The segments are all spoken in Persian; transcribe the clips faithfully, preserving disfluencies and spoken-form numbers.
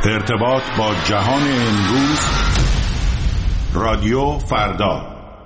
ارتباط با جهان امروز، رادیو فردا.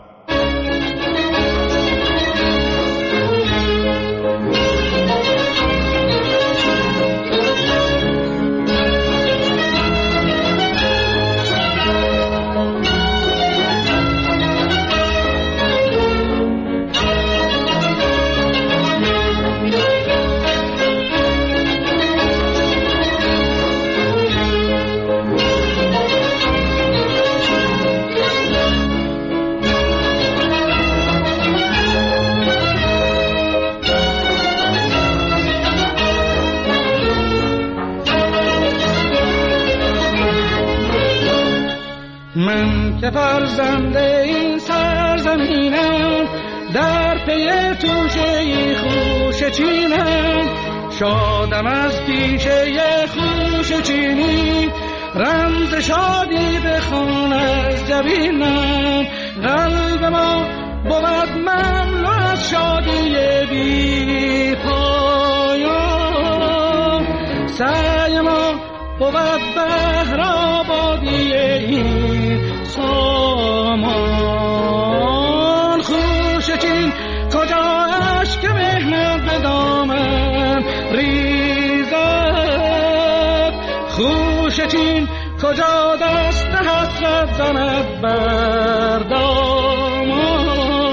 من که فرزند این سرزمینم، در پی توشه خوش چینم، شادم از پیشه خوش چینی، رمز شادی بخوان از جبینم. قلب ما بود مملو از شادی بی پایان، سعی ما بود بهر آبادی این سامان. خوش چین کجا اشک مهنت به دامن ریزد، خوش چین کجا دست حسرت زند بر دامان.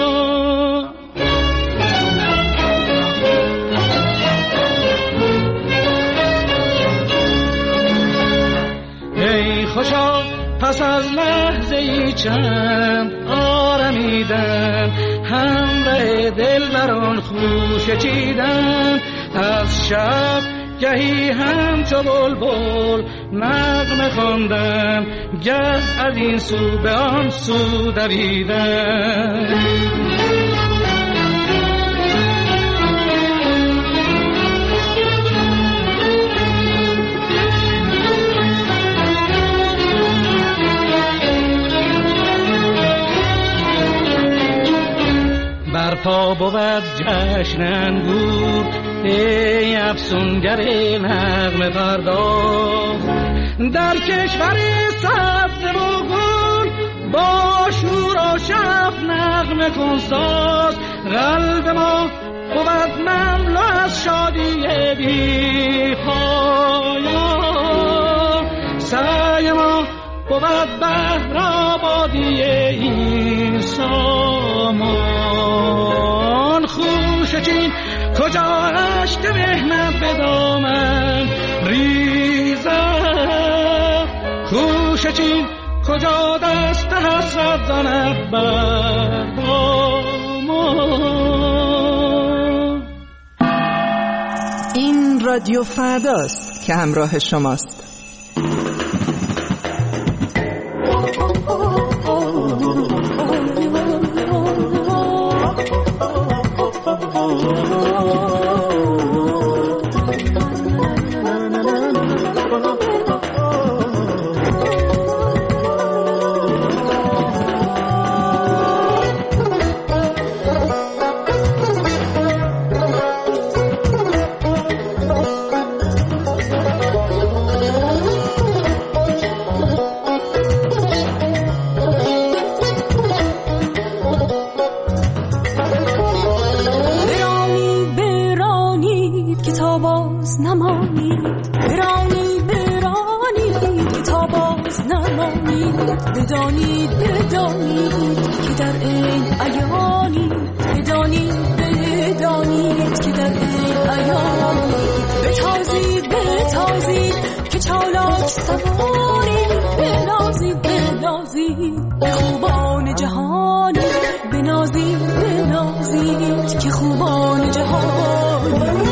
ای خوشا پس از لحظه ای چند آرمیدن، همراه دلبران خوش چیدن، از شب گهی همچو بلبل نغمه خواندن، گه از این سو به آن سو دویدن. برپا بود جشن انگور، ای افسونگر نغمه پرداز، در کشور سبز و گل با شور و شف نغمه کن ساز. قلب ما بود مملو از شادی بی پایان، سعی ما بود بهر آبادی این سامان. خوش چین کجا اشک مهنت به دامن ریزد، خوش چین کجا دست حسرت زند بر دامان. این رادیو فرداست که همراه شماست. بدانید بدانید که در این ایانی، بدانید بدانید که در این ایانی، بتازید بتازید که چالاک سواری، بنازید بنازید که خوبان جهانی، بنازید بنازید که خوبان جهانی.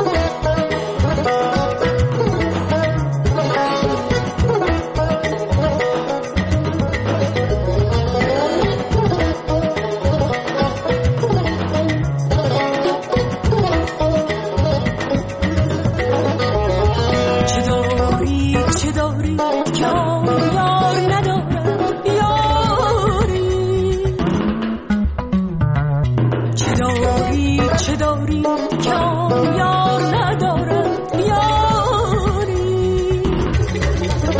چه داری که یار ندارد یاری،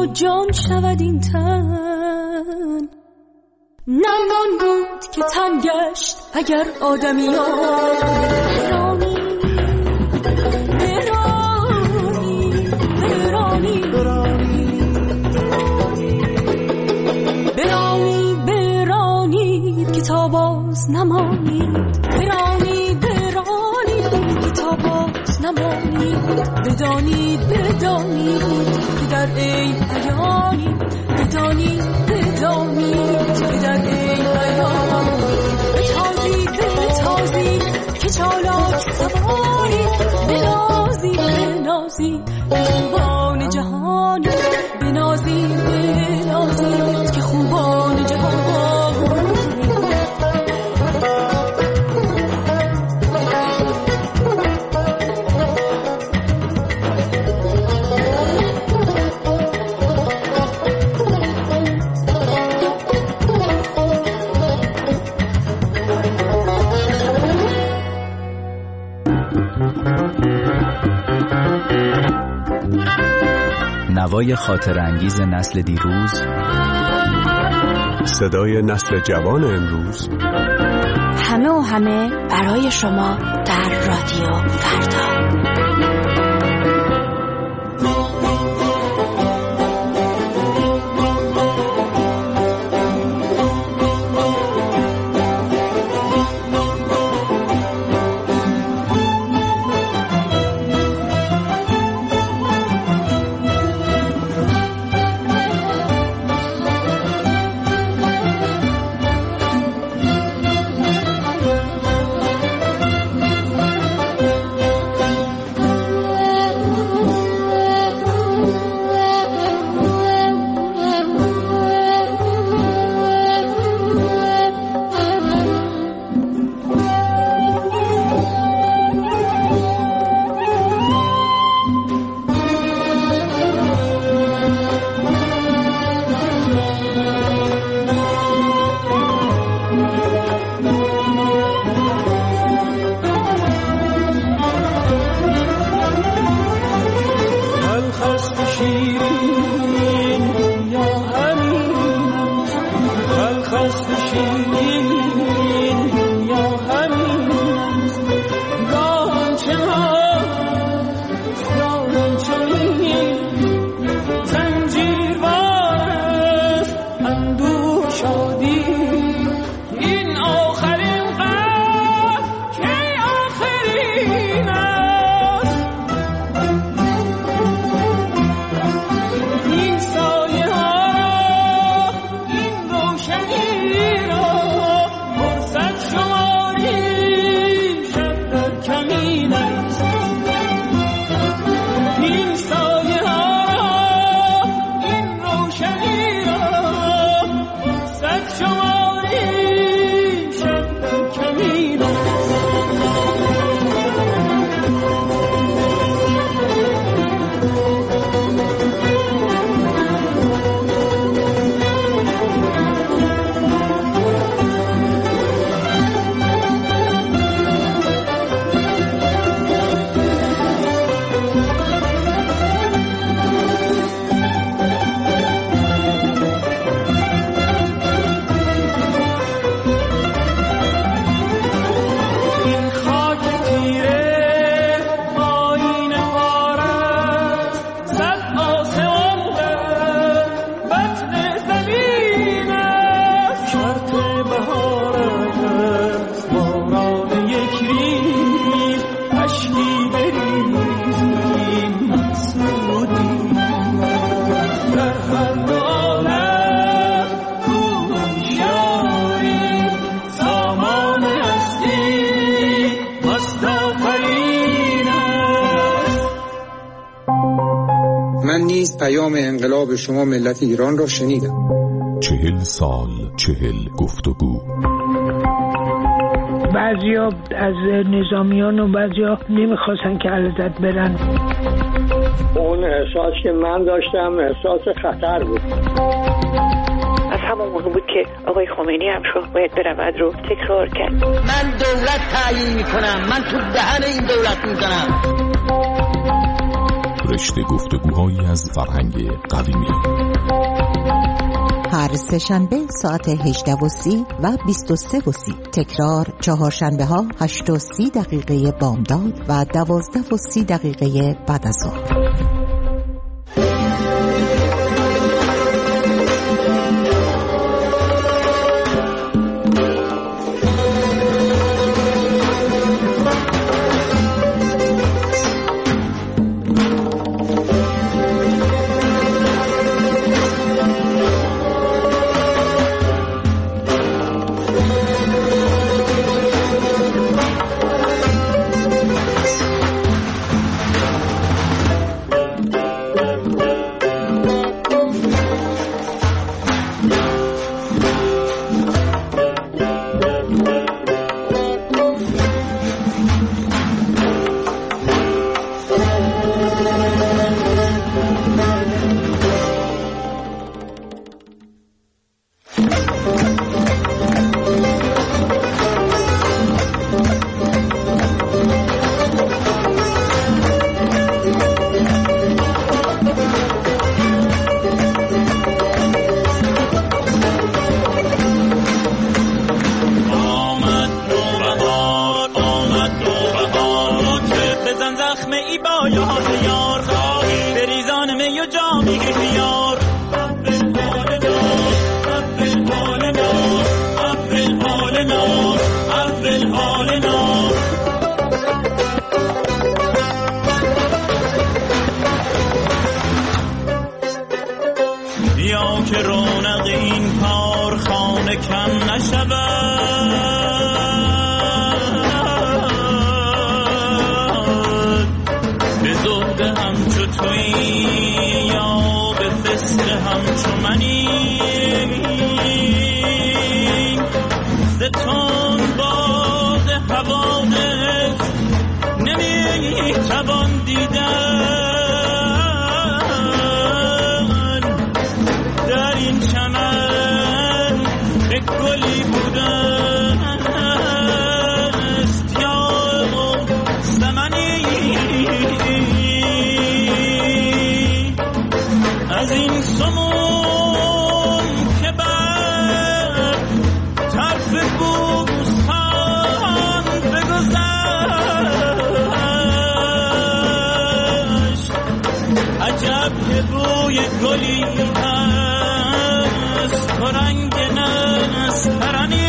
جان شود این تن. نمان بود که تن گشت اگر آدمیان برانی برانی برانی برانی که تا باز نمانید. برانی برانی که تا باز نمانید. بدانید بدانید که در این عیانی. بدانید بدانید که در این عیانی. بتازید بتازید که چالاک سوارید. بنازید بنازید که خوبان جهانی. بنازید بنازید که خوبان جهانی. نوای خاطر انگیز نسل دیروز، صدای نسل جوان امروز، همه و همه برای شما در رادیو فردا. من نیز پیام انقلاب شما ملت ایران را شنیدم. چهل سال چهل گفتگو. بعضیا از نظامیان و بعضیا نمیخواستن که علیزاده برن. اون احساس که من داشتم احساس خطر بود. از همون موقع بود که آقای خمینی هم شد باید برود رو تکرار کرد. من دولت تعیین میکنم، من تو دهن این دولت میزنم. رشته گفتگوهایی از فرهنگ قدیمی. هر سه شنبه ساعت هجده و سی و بیست و سه و سی. تکرار چهارشنبه ها هشت و سی دقیقه بامداد و دوازده و سی دقیقه بعد از ظهر. بیا که رونق این کارخانه کم نشود، به زهد همچو تویی یا به فسق همچو منی، ستون باز حوادث نمی توان دیدن. در این چمن به گلی بودن است یا زمانی، از این سموم که بر طرف بوستان بگذشت، عجب که بوی گلی هست و رنگ نسترنی.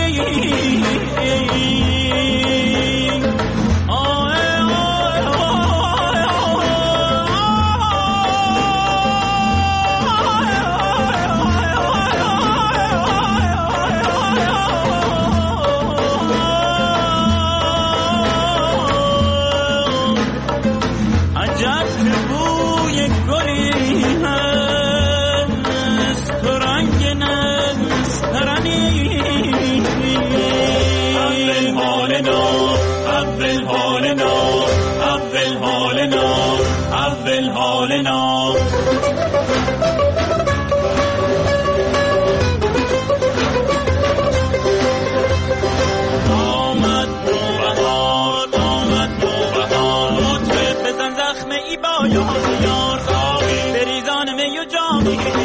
آمد نوبهار، آمد نوبهار، لطفه بزن زخم ای با یار، یار خواهی بریزان می و جامی.